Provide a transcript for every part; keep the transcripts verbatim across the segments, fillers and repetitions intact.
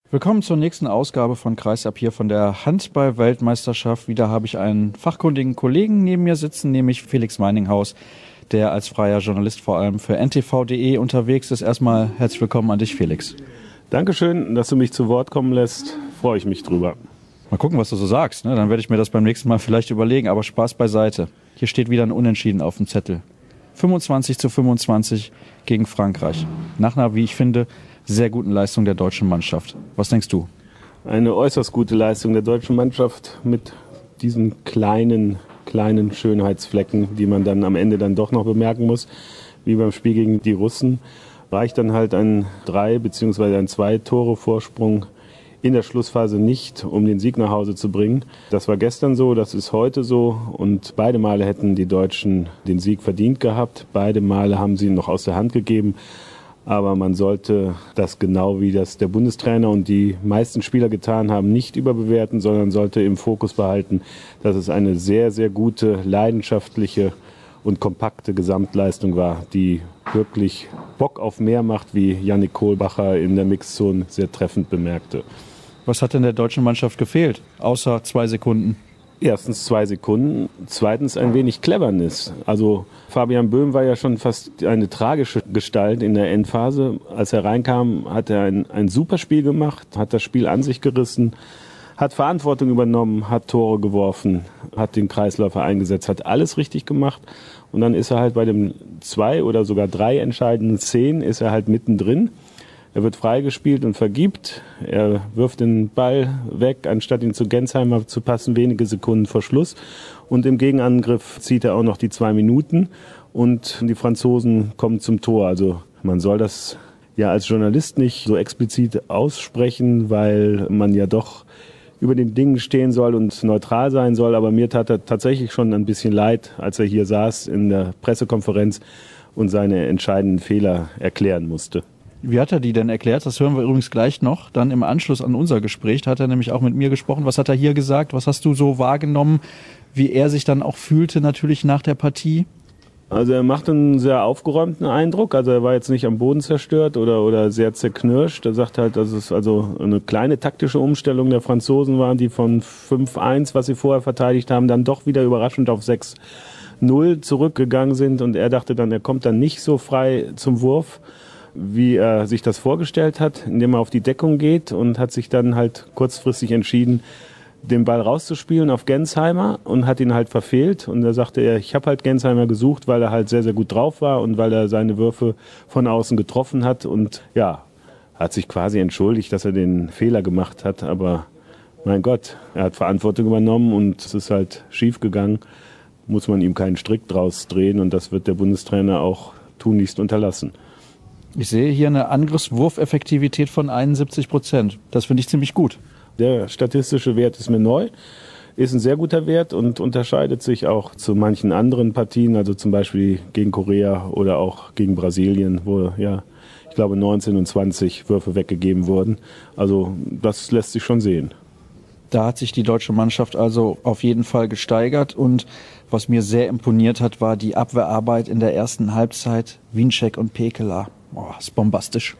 Willkommen zur nächsten Ausgabe von Kreisab hier von der Handball-Weltmeisterschaft. Wieder habe ich einen fachkundigen Kollegen neben mir sitzen, nämlich Felix Meininghaus, der als freier Journalist vor allem für N T V punkt de unterwegs ist. Erstmal herzlich willkommen an dich, Felix. Dankeschön, dass du mich zu Wort kommen lässt. Freue ich mich drüber. Mal gucken, was du so sagst, ne? Dann werde ich mir das beim nächsten Mal vielleicht überlegen, aber Spaß beiseite. Hier steht wieder ein Unentschieden auf dem Zettel. fünfundzwanzig zu fünfundzwanzig gegen Frankreich. Nach einer, wie ich finde, sehr guten Leistung der deutschen Mannschaft. Was denkst du? Eine äußerst gute Leistung der deutschen Mannschaft mit diesen kleinen, kleinen Schönheitsflecken, die man dann am Ende dann doch noch bemerken muss, wie beim Spiel gegen die Russen. Reicht dann halt ein drei bzw. ein zwei Tore Vorsprung in der Schlussphase nicht, um den Sieg nach Hause zu bringen. Das war gestern so, das ist heute so und beide Male hätten die Deutschen den Sieg verdient gehabt. Beide Male haben sie ihn noch aus der Hand gegeben. Aber man sollte das genau wie das der Bundestrainer und die meisten Spieler getan haben, nicht überbewerten, sondern sollte im Fokus behalten, dass es eine sehr, sehr gute, leidenschaftliche und kompakte Gesamtleistung war, die wirklich Bock auf mehr macht, wie Yannick Kohlbacher in der Mixzone sehr treffend bemerkte. Was hat denn der deutschen Mannschaft gefehlt, außer zwei Sekunden? Erstens zwei Sekunden, zweitens ein wenig Cleverness. Also Fabian Böhm war ja schon fast eine tragische Gestalt in der Endphase. Als er reinkam, hat er ein, ein super Spiel gemacht, hat das Spiel an sich gerissen, hat Verantwortung übernommen, hat Tore geworfen, hat den Kreisläufer eingesetzt, hat alles richtig gemacht. Und dann ist er halt bei dem zwei oder sogar drei entscheidenden Szenen, ist er halt mittendrin. Er wird freigespielt und vergibt. Er wirft den Ball weg, anstatt ihn zu Gensheimer zu passen, wenige Sekunden vor Schluss. Und im Gegenangriff zieht er auch noch die zwei Minuten. Und die Franzosen kommen zum Tor. Also man soll das ja als Journalist nicht so explizit aussprechen, weil man ja doch über den Dingen stehen soll und neutral sein soll. Aber mir tat er tatsächlich schon ein bisschen leid, als er hier saß in der Pressekonferenz und seine entscheidenden Fehler erklären musste. Wie hat er die denn erklärt? Das hören wir übrigens gleich noch. Dann im Anschluss an unser Gespräch hat er nämlich auch mit mir gesprochen. Was hat er hier gesagt? Was hast du so wahrgenommen, wie er sich dann auch fühlte natürlich nach der Partie? Also er macht einen sehr aufgeräumten Eindruck. Also er war jetzt nicht am Boden zerstört oder, oder sehr zerknirscht. Er sagt halt, dass es also eine kleine taktische Umstellung der Franzosen war, die von fünf eins, was sie vorher verteidigt haben, dann doch wieder überraschend auf sechs null zurückgegangen sind. Und er dachte dann, er kommt dann nicht so frei zum Wurf, wie er sich das vorgestellt hat, indem er auf die Deckung geht und hat sich dann halt kurzfristig entschieden, den Ball rauszuspielen auf Gensheimer und hat ihn halt verfehlt. Und da sagte er, ich habe halt Gensheimer gesucht, weil er halt sehr, sehr gut drauf war und weil er seine Würfe von außen getroffen hat. Und ja, hat sich quasi entschuldigt, dass er den Fehler gemacht hat. Aber mein Gott, er hat Verantwortung übernommen und es ist halt schief gegangen. Muss man ihm keinen Strick draus drehen und das wird der Bundestrainer auch tunlichst unterlassen. Ich sehe hier eine Angriffswurfeffektivität von einundsiebzig Prozent. Das finde ich ziemlich gut. Der statistische Wert ist mir neu, ist ein sehr guter Wert und unterscheidet sich auch zu manchen anderen Partien, also zum Beispiel gegen Korea oder auch gegen Brasilien, wo ja, ich glaube neunzehn und zwanzig Würfe weggegeben wurden. Also das lässt sich schon sehen. Da hat sich die deutsche Mannschaft also auf jeden Fall gesteigert und was mir sehr imponiert hat, war die Abwehrarbeit in der ersten Halbzeit. Winczek und Pekeler. Boah, ist bombastisch.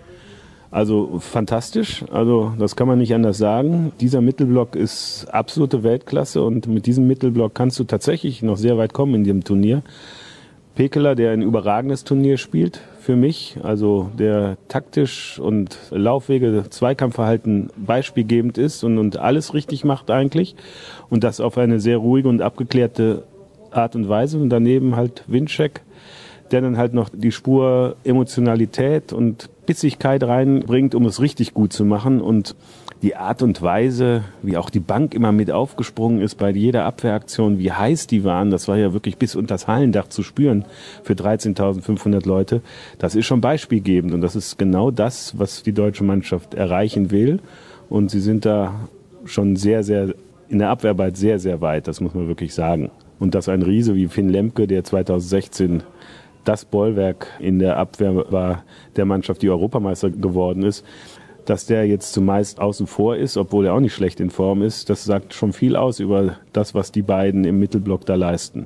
Also fantastisch, also das kann man nicht anders sagen. Dieser Mittelblock ist absolute Weltklasse und mit diesem Mittelblock kannst du tatsächlich noch sehr weit kommen in dem Turnier. Pekeler, der ein überragendes Turnier spielt für mich, also der taktisch und Laufwege, Zweikampfverhalten beispielgebend ist und, und alles richtig macht eigentlich und das auf eine sehr ruhige und abgeklärte Art und Weise. Und daneben halt Winczek, der dann halt noch die Spur Emotionalität und Bissigkeit reinbringt, um es richtig gut zu machen. Und die Art und Weise, wie auch die Bank immer mit aufgesprungen ist bei jeder Abwehraktion, wie heiß die waren, das war ja wirklich bis unter das Hallendach zu spüren für dreizehntausendfünfhundert Leute. Das ist schon beispielgebend und das ist genau das, was die deutsche Mannschaft erreichen will. Und sie sind da schon sehr, sehr in der Abwehrarbeit sehr, sehr weit, das muss man wirklich sagen. Und dass ein Riese wie Finn Lemke, der zweitausendsechzehn das Bollwerk in der Abwehr war, der Mannschaft, die Europameister geworden ist, dass der jetzt zumeist außen vor ist, obwohl er auch nicht schlecht in Form ist, das sagt schon viel aus über das, was die beiden im Mittelblock da leisten.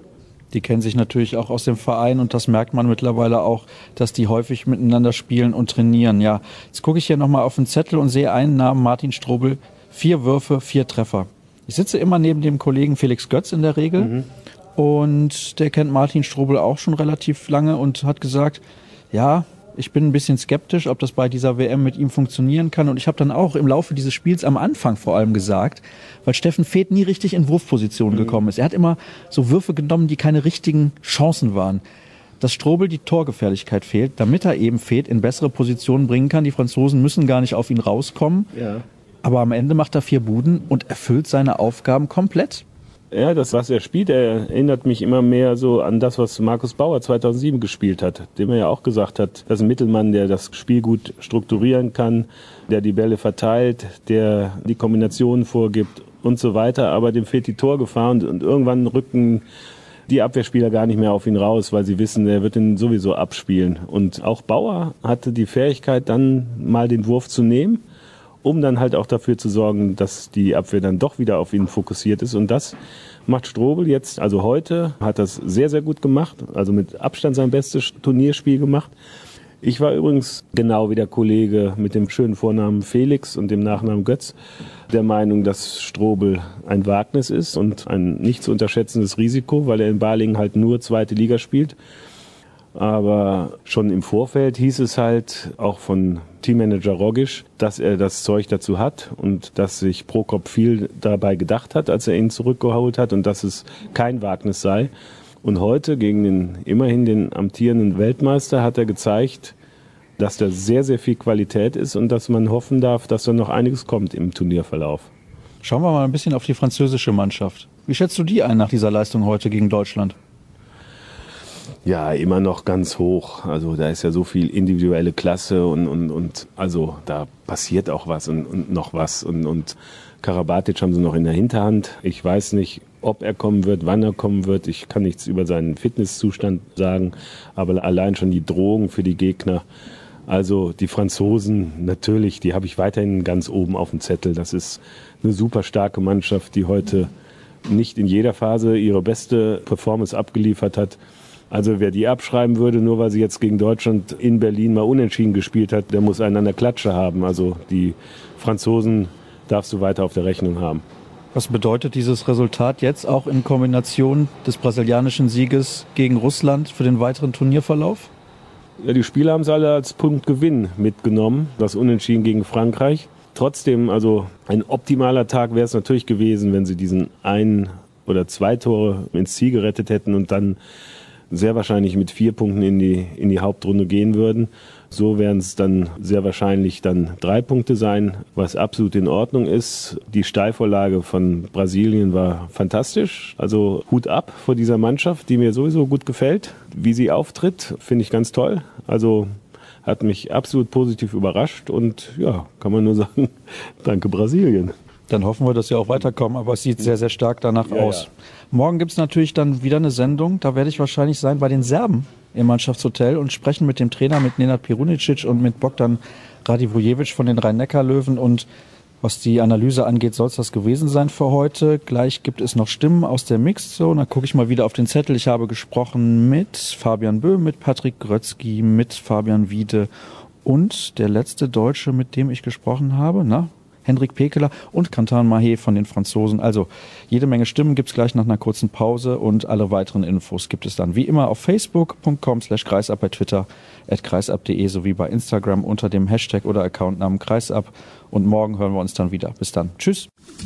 Die kennen sich natürlich auch aus dem Verein und das merkt man mittlerweile auch, dass die häufig miteinander spielen und trainieren. Ja, jetzt gucke ich hier nochmal auf den Zettel und sehe einen Namen, Martin Strobel. Vier Würfe, vier Treffer. Ich sitze immer neben dem Kollegen Felix Götz in der Regel mhm. und der kennt Martin Strobel auch schon relativ lange und hat gesagt, ja, ich bin ein bisschen skeptisch, ob das bei dieser W M mit ihm funktionieren kann. Und ich habe dann auch im Laufe dieses Spiels am Anfang vor allem gesagt, weil Steffen Feeth nie richtig in Wurfposition mhm. gekommen ist. Er hat immer so Würfe genommen, die keine richtigen Chancen waren. Dass Strobel die Torgefährlichkeit fehlt, damit er eben Feeth in bessere Positionen bringen kann. Die Franzosen müssen gar nicht auf ihn rauskommen. Ja. Aber am Ende macht er vier Buden und erfüllt seine Aufgaben komplett. Ja, das, was er spielt, er erinnert mich immer mehr so an das, was Markus Bauer zweitausendsieben gespielt hat, dem er ja auch gesagt hat, das ist ein Mittelmann, der das Spiel gut strukturieren kann, der die Bälle verteilt, der die Kombinationen vorgibt und so weiter, aber dem fehlt die Torgefahr und, und irgendwann rücken die Abwehrspieler gar nicht mehr auf ihn raus, weil sie wissen, er wird ihn sowieso abspielen. Und auch Bauer hatte die Fähigkeit, dann mal den Wurf zu nehmen, um dann halt auch dafür zu sorgen, dass die Abwehr dann doch wieder auf ihn fokussiert ist. Und das macht Strobel jetzt, also heute, hat das sehr, sehr gut gemacht. Also mit Abstand sein bestes Turnierspiel gemacht. Ich war übrigens genau wie der Kollege mit dem schönen Vornamen Felix und dem Nachnamen Götz der Meinung, dass Strobel ein Wagnis ist und ein nicht zu unterschätzendes Risiko, weil er in Balingen halt nur zweite Liga spielt. Aber schon im Vorfeld hieß es halt auch von Teammanager Rogisch, dass er das Zeug dazu hat und dass sich Prokop viel dabei gedacht hat, als er ihn zurückgeholt hat und dass es kein Wagnis sei. Und heute gegen den immerhin den amtierenden Weltmeister hat er gezeigt, dass da sehr, sehr viel Qualität ist und dass man hoffen darf, dass da noch einiges kommt im Turnierverlauf. Schauen wir mal ein bisschen auf die französische Mannschaft. Wie schätzt du die ein nach dieser Leistung heute gegen Deutschland? Ja, immer noch ganz hoch. Also da ist ja so viel individuelle Klasse und, und, und also da passiert auch was und, und noch was. Und, und Karabatic haben sie noch in der Hinterhand. Ich weiß nicht, ob er kommen wird, wann er kommen wird. Ich kann nichts über seinen Fitnesszustand sagen, aber allein schon die Drohung für die Gegner. Also die Franzosen natürlich, die habe ich weiterhin ganz oben auf dem Zettel. Das ist eine super starke Mannschaft, die heute nicht in jeder Phase ihre beste Performance abgeliefert hat. Also wer die abschreiben würde, nur weil sie jetzt gegen Deutschland in Berlin mal unentschieden gespielt hat, der muss einen an der Klatsche haben. Also die Franzosen darfst du weiter auf der Rechnung haben. Was bedeutet dieses Resultat jetzt auch in Kombination des brasilianischen Sieges gegen Russland für den weiteren Turnierverlauf? Ja, die Spieler haben es alle als Punktgewinn mitgenommen, das Unentschieden gegen Frankreich. Trotzdem, also ein optimaler Tag wäre es natürlich gewesen, wenn sie diesen ein oder zwei Tore ins Ziel gerettet hätten und dann sehr wahrscheinlich mit vier Punkten in die, in die Hauptrunde gehen würden. So werden es dann sehr wahrscheinlich dann drei Punkte sein, was absolut in Ordnung ist. Die Steilvorlage von Brasilien war fantastisch. Also Hut ab vor dieser Mannschaft, die mir sowieso gut gefällt. Wie sie auftritt, finde ich ganz toll. Also hat mich absolut positiv überrascht und ja, kann man nur sagen, danke Brasilien. Dann hoffen wir, dass sie auch weiterkommen, aber es sieht sehr, sehr stark danach ja, aus. Ja. Morgen gibt es natürlich dann wieder eine Sendung, da werde ich wahrscheinlich sein bei den Serben im Mannschaftshotel und sprechen mit dem Trainer, mit Nenad Pirunicic und mit Bogdan Radivojevic von den Rhein-Neckar-Löwen und was die Analyse angeht, soll es das gewesen sein für heute. Gleich gibt es noch Stimmen aus der Mixed Zone. Da gucke ich mal wieder auf den Zettel. Ich habe gesprochen mit Fabian Böhm, mit Patrick Grötzky, mit Fabian Wiede und der letzte Deutsche, mit dem ich gesprochen habe, na, Hendrik Pekeler und Cantan Mahé von den Franzosen. Also jede Menge Stimmen gibt es gleich nach einer kurzen Pause und alle weiteren Infos gibt es dann wie immer auf facebook punkt com slash kreisab, bei Twitter at kreisab punkt de sowie bei Instagram unter dem Hashtag oder Accountnamen kreisab. Und morgen hören wir uns dann wieder. Bis dann. Tschüss.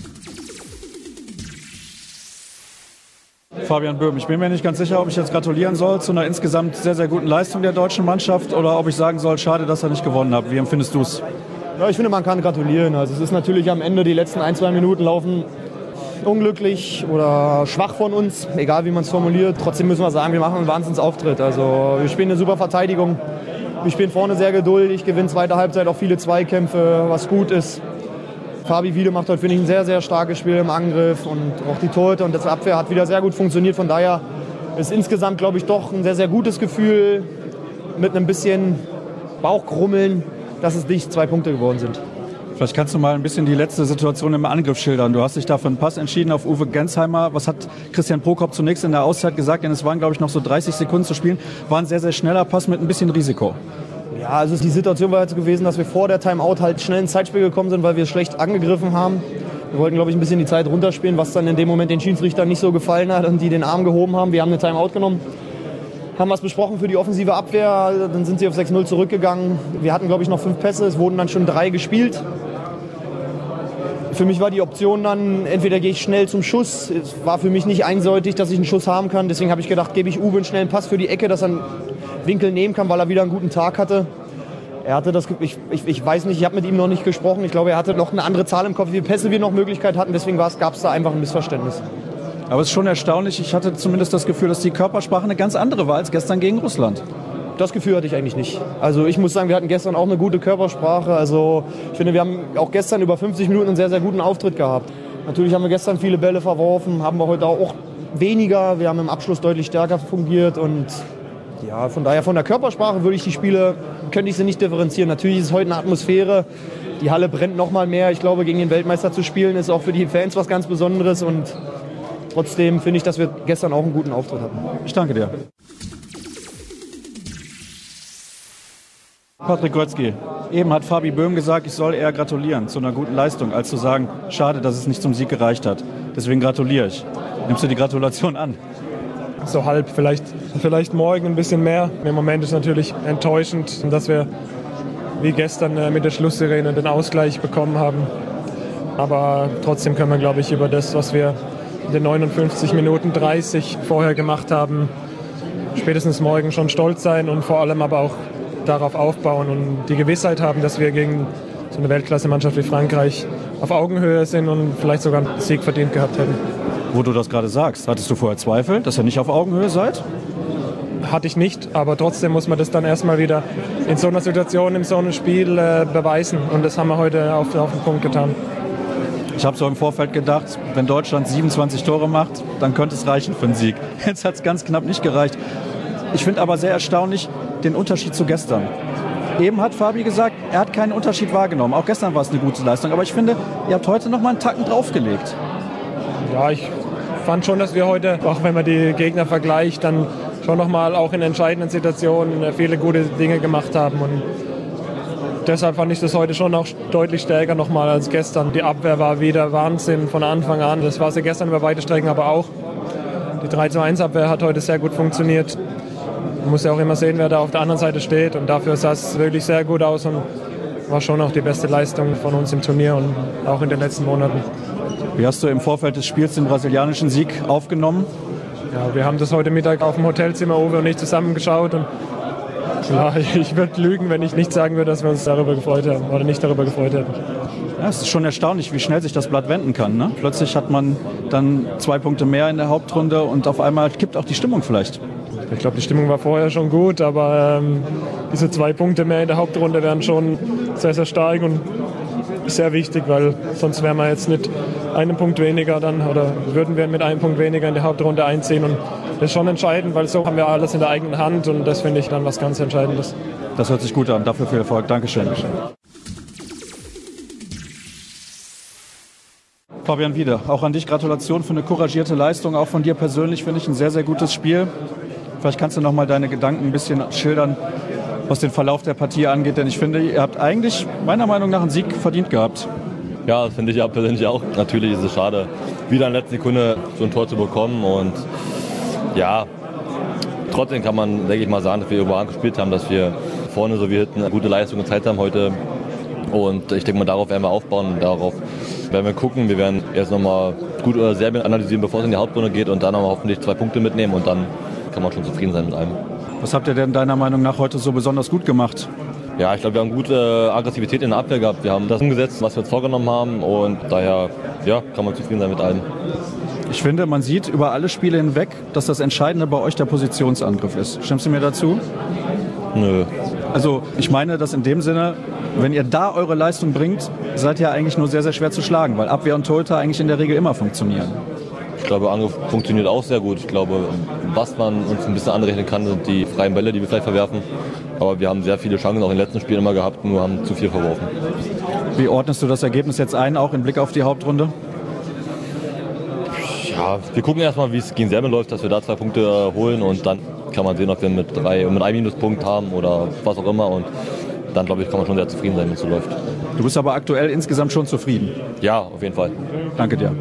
Fabian Böhm, ich bin mir nicht ganz sicher, ob ich jetzt gratulieren soll zu einer insgesamt sehr, sehr guten Leistung der deutschen Mannschaft oder ob ich sagen soll, schade, dass er nicht gewonnen hat. Wie empfindest du es? Ja, ich finde, man kann gratulieren. Also es ist natürlich am Ende, die letzten ein, zwei Minuten laufen unglücklich oder schwach von uns, egal wie man es formuliert. Trotzdem müssen wir sagen, wir machen einen Wahnsinnsauftritt. Also wir spielen eine super Verteidigung. Wir spielen vorne sehr geduldig, gewinnen zweite Halbzeit auch viele Zweikämpfe, was gut ist. Fabi Wiede macht heute, finde ich, ein sehr, sehr starkes Spiel im Angriff und auch die Torhüter und das Abwehr hat wieder sehr gut funktioniert. Von daher ist insgesamt, glaube ich, doch ein sehr, sehr gutes Gefühl mit einem bisschen Bauchkrummeln, dass es nicht zwei Punkte geworden sind. Vielleicht kannst du mal ein bisschen die letzte Situation im Angriff schildern. Du hast dich da für einen Pass entschieden auf Uwe Gensheimer. Was hat Christian Prokop zunächst in der Auszeit gesagt? Denn es waren, glaube ich, noch so dreißig Sekunden zu spielen. War ein sehr, sehr schneller Pass mit ein bisschen Risiko. Ja, also die Situation war jetzt gewesen, dass wir vor der Timeout halt schnell ins Zeitspiel gekommen sind, weil wir schlecht angegriffen haben. Wir wollten, glaube ich, ein bisschen die Zeit runterspielen, was dann in dem Moment den Schiedsrichtern nicht so gefallen hat und die den Arm gehoben haben. Wir haben eine Timeout genommen, haben was besprochen für die offensive Abwehr, dann sind sie auf sechs null zurückgegangen. Wir hatten, glaube ich, noch fünf Pässe, es wurden dann schon drei gespielt. Für mich war die Option dann, entweder gehe ich schnell zum Schuss. Es war für mich nicht eindeutig, dass ich einen Schuss haben kann. Deswegen habe ich gedacht, gebe ich Uwe einen schnellen Pass für die Ecke, dass er einen Winkel nehmen kann, weil er wieder einen guten Tag hatte. Er hatte das, ich, ich, ich weiß nicht, ich habe mit ihm noch nicht gesprochen. Ich glaube, er hatte noch eine andere Zahl im Kopf, wie viele Pässe wir noch Möglichkeit hatten. Deswegen gab es da einfach ein Missverständnis. Aber es ist schon erstaunlich. Ich hatte zumindest das Gefühl, dass die Körpersprache eine ganz andere war als gestern gegen Russland. Das Gefühl hatte ich eigentlich nicht. Also ich muss sagen, wir hatten gestern auch eine gute Körpersprache. Also ich finde, wir haben auch gestern über fünfzig Minuten einen sehr, sehr guten Auftritt gehabt. Natürlich haben wir gestern viele Bälle verworfen, haben wir heute auch weniger. Wir haben im Abschluss deutlich stärker fungiert und ja, von daher von der Körpersprache würde ich die Spiele, könnte ich sie nicht differenzieren. Natürlich ist es heute eine Atmosphäre. Die Halle brennt noch mal mehr. Ich glaube, gegen den Weltmeister zu spielen ist auch für die Fans was ganz Besonderes und trotzdem finde ich, dass wir gestern auch einen guten Auftritt hatten. Ich danke dir. Patrick Götzky, eben hat Fabi Böhm gesagt, ich soll eher gratulieren zu einer guten Leistung, als zu sagen, schade, dass es nicht zum Sieg gereicht hat. Deswegen gratuliere ich. Nimmst du die Gratulation an? So halb, vielleicht, vielleicht morgen ein bisschen mehr. Im Moment ist natürlich enttäuschend, dass wir wie gestern mit der Schlusssirene den Ausgleich bekommen haben. Aber trotzdem können wir, glaube ich, über das, was wir in den neunundfünfzig Minuten dreißig vorher gemacht haben, spätestens morgen schon stolz sein und vor allem aber auch darauf aufbauen und die Gewissheit haben, dass wir gegen so eine Weltklasse-Mannschaft wie Frankreich auf Augenhöhe sind und vielleicht sogar einen Sieg verdient gehabt hätten. Wo du das gerade sagst, hattest du vorher Zweifel, dass ihr nicht auf Augenhöhe seid? Hatte ich nicht, aber trotzdem muss man das dann erstmal wieder in so einer Situation, in so einem Spiel äh, beweisen und das haben wir heute auf, auf den Punkt getan. Ich habe so im Vorfeld gedacht, wenn Deutschland siebenundzwanzig Tore macht, dann könnte es reichen für einen Sieg. Jetzt hat es ganz knapp nicht gereicht. Ich finde aber sehr erstaunlich den Unterschied zu gestern. Eben hat Fabi gesagt, er hat keinen Unterschied wahrgenommen. Auch gestern war es eine gute Leistung. Aber ich finde, ihr habt heute noch mal einen Tacken draufgelegt. Ja, ich fand schon, dass wir heute, auch wenn man die Gegner vergleicht, dann schon noch mal auch in entscheidenden Situationen viele gute Dinge gemacht haben. Und deshalb fand ich das heute schon auch deutlich stärker noch mal als gestern. Die Abwehr war wieder Wahnsinn von Anfang an. Das war sie gestern über weite Strecken aber auch. Die drei zu eins Abwehr hat heute sehr gut funktioniert. Man muss ja auch immer sehen, wer da auf der anderen Seite steht. Und dafür sah es wirklich sehr gut aus und war schon auch die beste Leistung von uns im Turnier und auch in den letzten Monaten. Wie hast du im Vorfeld des Spiels den brasilianischen Sieg aufgenommen? Ja, wir haben das heute Mittag auf dem Hotelzimmer, Uwe und ich, zusammengeschaut. Und klar, ich würde lügen, wenn ich nicht sagen würde, dass wir uns darüber gefreut haben oder nicht darüber gefreut hätten. Ja, es ist schon erstaunlich, wie schnell sich das Blatt wenden kann. Ne? Plötzlich hat man dann zwei Punkte mehr in der Hauptrunde und auf einmal kippt auch die Stimmung vielleicht. Ich glaube, die Stimmung war vorher schon gut, aber ähm, diese zwei Punkte mehr in der Hauptrunde wären schon sehr, sehr stark und sehr wichtig, weil sonst wären wir jetzt nicht einen Punkt weniger dann oder würden wir mit einem Punkt weniger in die Hauptrunde einziehen. Und das ist schon entscheidend, weil so haben wir alles in der eigenen Hand und das finde ich dann was ganz Entscheidendes. Das hört sich gut an. Dafür viel Erfolg. Dankeschön. Dankeschön. Fabian Wiede, auch an dich Gratulation für eine couragierte Leistung. Auch von dir persönlich finde ich ein sehr, sehr gutes Spiel. Vielleicht kannst du noch mal deine Gedanken ein bisschen schildern, was den Verlauf der Partie angeht. Denn ich finde, ihr habt eigentlich meiner Meinung nach einen Sieg verdient gehabt. Ja, das finde ich ja persönlich auch. Natürlich ist es schade, wieder in der letzten Sekunde so ein Tor zu bekommen. Und ja, trotzdem kann man, denke ich mal, sagen, dass wir überragend gespielt haben, dass wir vorne so wie hinten eine gute Leistung gezeigt haben heute. Und ich denke mal, darauf werden wir aufbauen und darauf werden wir gucken. Wir werden erst nochmal gut oder Serbien analysieren, bevor es in die Hauptrunde geht und dann nochmal hoffentlich zwei Punkte mitnehmen und dann kann man schon zufrieden sein mit allem. Was habt ihr denn deiner Meinung nach heute so besonders gut gemacht? Ja, ich glaube, wir haben gute Aggressivität in der Abwehr gehabt. Wir haben das umgesetzt, was wir uns vorgenommen haben und daher ja, kann man zufrieden sein mit allem. Ich finde, man sieht über alle Spiele hinweg, dass das Entscheidende bei euch der Positionsangriff ist. Stimmst du mir dazu? Nö. Also ich meine das in dem Sinne, wenn ihr da eure Leistung bringt, seid ihr eigentlich nur sehr, sehr schwer zu schlagen, weil Abwehr und Torhüter eigentlich in der Regel immer funktionieren. Ich glaube, Angriff funktioniert auch sehr gut. Ich glaube, was man uns ein bisschen anrechnen kann, sind die freien Bälle, die wir vielleicht verwerfen. Aber wir haben sehr viele Chancen auch in den letzten Spielen immer gehabt, nur haben zu viel verworfen. Wie ordnest du das Ergebnis jetzt ein, auch im Blick auf die Hauptrunde? Ja, wir gucken erstmal, wie es gegen Serbien läuft, dass wir da zwei Punkte äh, holen und dann kann man sehen, ob wir mit drei, mit einem Minuspunkt haben oder was auch immer und dann, glaube ich, kann man schon sehr zufrieden sein, wenn es so läuft. Du bist aber aktuell insgesamt schon zufrieden? Ja, auf jeden Fall. Danke dir.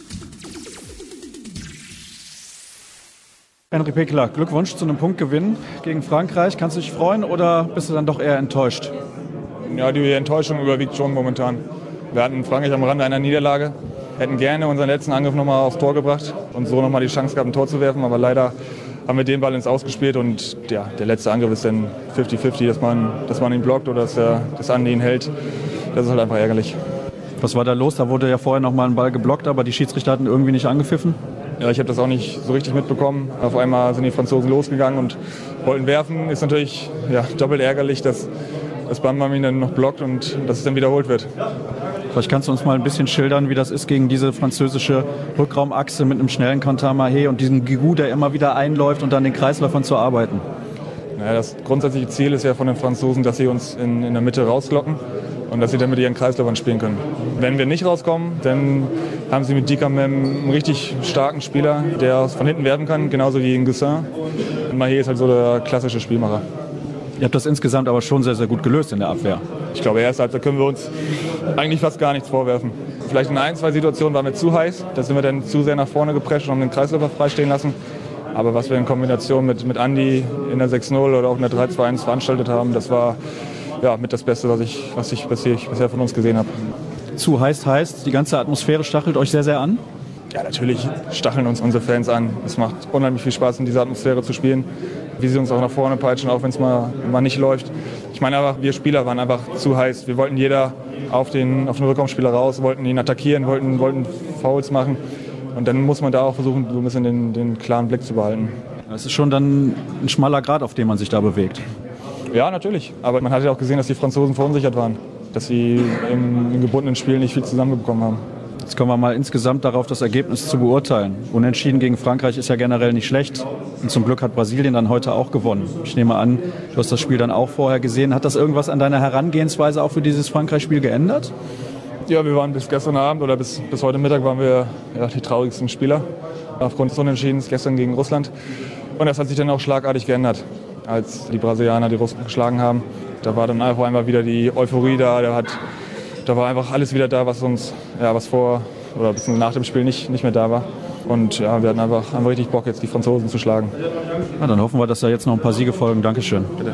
Henry Pekeler, Glückwunsch zu einem Punktgewinn gegen Frankreich. Kannst du dich freuen oder bist du dann doch eher enttäuscht? Ja, die Enttäuschung überwiegt schon momentan. Wir hatten Frankreich am Rande einer Niederlage, hätten gerne unseren letzten Angriff nochmal aufs Tor gebracht und so nochmal die Chance gehabt, ein Tor zu werfen, aber leider haben wir den Ball ins Ausgespielt und ja, der letzte Angriff ist dann fünfzig fünfzig, dass man, dass man ihn blockt oder dass er das Andi ihn hält. Das ist halt einfach ärgerlich. Was war da los? Da wurde ja vorher noch mal ein Ball geblockt, aber die Schiedsrichter hatten irgendwie nicht angepfiffen. Ja, ich habe das auch nicht so richtig mitbekommen. Auf einmal sind die Franzosen losgegangen und wollten werfen. Ist natürlich ja, doppelt ärgerlich, dass das Bambam ihn dann noch blockt und dass es dann wiederholt wird. Vielleicht kannst du uns mal ein bisschen schildern, wie das ist, gegen diese französische Rückraumachse mit einem schnellen Quentin Mahé und diesem Gigoux, der immer wieder einläuft und an den Kreisläufern zu arbeiten. Naja, das grundsätzliche Ziel ist ja von den Franzosen, dass sie uns in, in der Mitte rauslocken und dass sie dann mit ihren Kreisläufern spielen können. Wenn wir nicht rauskommen, dann haben sie mit Dikamem einen richtig starken Spieler, der von hinten werfen kann, genauso wie Nguessin. Und Mahé ist halt so der klassische Spielmacher. Ihr habt das insgesamt aber schon sehr, sehr gut gelöst in der Abwehr. Ich glaube, erst halbzeit können wir uns eigentlich fast gar nichts vorwerfen. Vielleicht in ein, zwei Situationen waren wir zu heiß. Da sind wir dann zu sehr nach vorne geprescht und haben den Kreisläufer freistehen lassen. Aber was wir in Kombination mit, mit Andi in der sechs null oder auch in der drei zwei eins veranstaltet haben, das war ja, mit das Beste, was ich, was ich bisher von uns gesehen habe. Zu heiß heißt, die ganze Atmosphäre stachelt euch sehr, sehr an? Ja, natürlich stacheln uns unsere Fans an. Es macht unheimlich viel Spaß, in dieser Atmosphäre zu spielen. Wie sie uns auch nach vorne peitschen, auch wenn es mal, mal nicht läuft. Ich meine einfach, wir Spieler waren einfach zu heiß. Wir wollten jeder auf den, auf den Rückraumspieler raus, wollten ihn attackieren, wollten, wollten Fouls machen. Und dann muss man da auch versuchen, so ein bisschen den, den klaren Blick zu behalten. Das ist schon dann ein schmaler Grat, auf dem man sich da bewegt. Ja, natürlich. Aber man hat ja auch gesehen, dass die Franzosen verunsichert waren. Dass sie im, im gebundenen Spiel nicht viel zusammenbekommen haben. Jetzt kommen wir mal insgesamt darauf, das Ergebnis zu beurteilen. Unentschieden gegen Frankreich ist ja generell nicht schlecht. Und zum Glück hat Brasilien dann heute auch gewonnen. Ich nehme an, du hast das Spiel dann auch vorher gesehen. Hat das irgendwas an deiner Herangehensweise auch für dieses Frankreich-Spiel geändert? Ja, wir waren bis gestern Abend oder bis, bis heute Mittag waren wir ja, die traurigsten Spieler. Aufgrund des Unentschiedens gestern gegen Russland. Und das hat sich dann auch schlagartig geändert, als die Brasilianer die Russen geschlagen haben. Da war dann einfach einmal wieder die Euphorie da. Da, hat, da war einfach alles wieder da, was uns, ja, was vor oder bis nach dem Spiel nicht, nicht mehr da war. Und ja, wir hatten einfach, einfach richtig Bock, jetzt die Franzosen zu schlagen. Na, dann hoffen wir, dass da jetzt noch ein paar Siege folgen. Dankeschön. Bitte.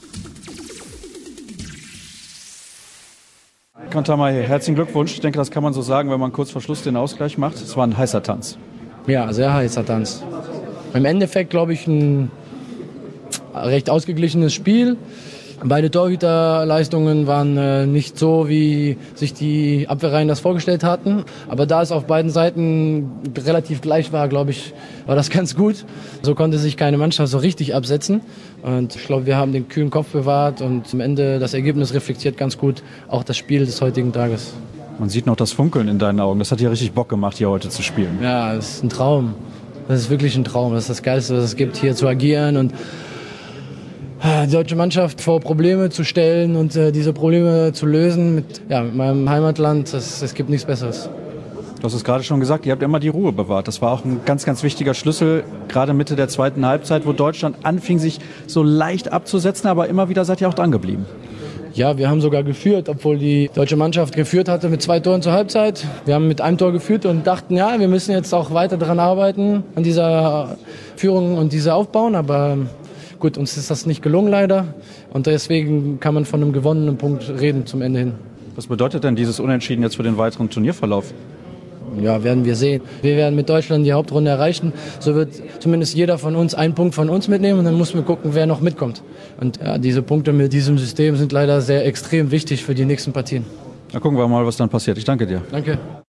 Quentin Mahé, herzlichen Glückwunsch. Ich denke, das kann man so sagen, wenn man kurz vor Schluss den Ausgleich macht. Es war ein heißer Tanz. Ja, sehr heißer Tanz. Im Endeffekt, glaube ich, ein recht ausgeglichenes Spiel. Beide Torhüterleistungen waren äh, nicht so, wie sich die Abwehrreihen das vorgestellt hatten. Aber da es auf beiden Seiten relativ gleich war, glaube ich, war das ganz gut. So konnte sich keine Mannschaft so richtig absetzen. Und ich glaube, wir haben den kühlen Kopf bewahrt und am Ende das Ergebnis reflektiert ganz gut auch das Spiel des heutigen Tages. Man sieht noch das Funkeln in deinen Augen. Das hat dir richtig Bock gemacht, hier heute zu spielen. Ja, das ist ein Traum. Das ist wirklich ein Traum. Das ist das Geilste, was es gibt, hier zu agieren und die deutsche Mannschaft vor Probleme zu stellen und äh, diese Probleme zu lösen mit, ja, mit meinem Heimatland. Es gibt nichts Besseres. Du hast es gerade schon gesagt, ihr habt immer die Ruhe bewahrt. Das war auch ein ganz, ganz wichtiger Schlüssel, gerade Mitte der zweiten Halbzeit, wo Deutschland anfing, sich so leicht abzusetzen, aber immer wieder seid ihr auch dran geblieben. Ja, wir haben sogar geführt, obwohl die deutsche Mannschaft geführt hatte mit zwei Toren zur Halbzeit. Wir haben mit einem Tor geführt und dachten, ja, wir müssen jetzt auch weiter daran arbeiten, an dieser Führung und dieser aufbauen, aber gut, uns ist das nicht gelungen leider und deswegen kann man von einem gewonnenen Punkt reden zum Ende hin. Was bedeutet denn dieses Unentschieden jetzt für den weiteren Turnierverlauf? Ja, werden wir sehen. Wir werden mit Deutschland die Hauptrunde erreichen. So wird zumindest jeder von uns einen Punkt von uns mitnehmen und dann muss man gucken, wer noch mitkommt. Und ja, diese Punkte mit diesem System sind leider sehr extrem wichtig für die nächsten Partien. Na, gucken wir mal, was dann passiert. Ich danke dir. Danke.